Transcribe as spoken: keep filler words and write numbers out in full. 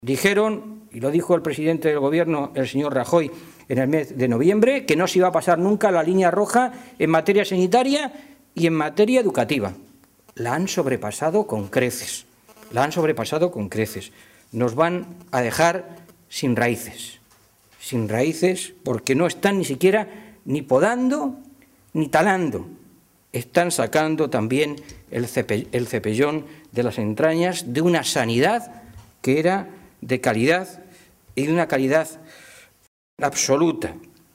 Dijeron, y lo dijo el presidente del Gobierno, el señor Rajoy, en el mes de noviembre, que no se iba a pasar nunca la línea roja en materia sanitaria y en materia educativa. La han sobrepasado con creces, la han sobrepasado con creces. Nos van a dejar sin raíces, sin raíces porque no están ni siquiera ni podando ni talando. Están sacando también el, cepe, el cepellón de las entrañas de una sanidad que era de calidad y de una calidad absoluta.